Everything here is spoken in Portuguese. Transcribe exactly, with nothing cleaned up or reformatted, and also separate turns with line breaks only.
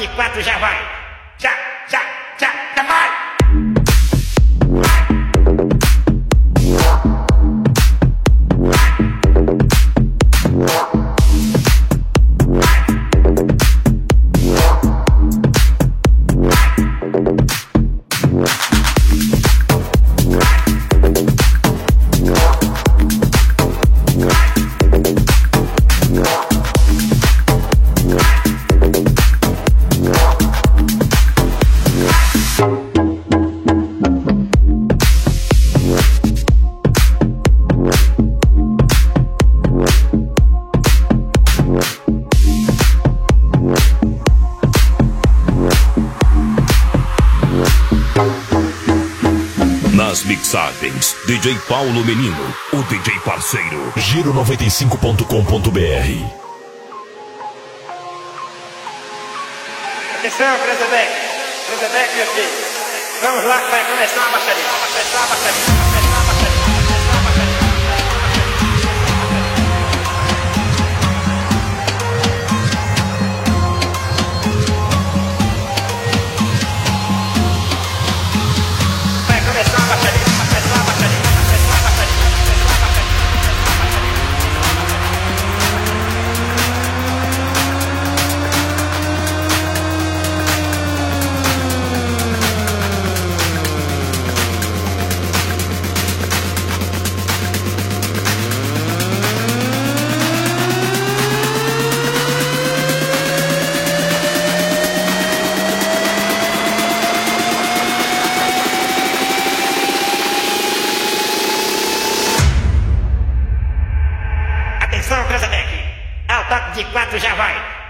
de quatro já vai. Já, já, já, já vai.
Nas mixagens, D J Paulo Menino, o D J parceiro.
Giro noventa e cinco ponto com ponto br.
Atenção, Cranzebeck. Cranzebeck, meu filho. Vamos lá que vai começar a baixaria. Vai começar a baixaria. Vai começar a baixaria. Atenção, Cranzebeck. Ao toque de quatro já vai.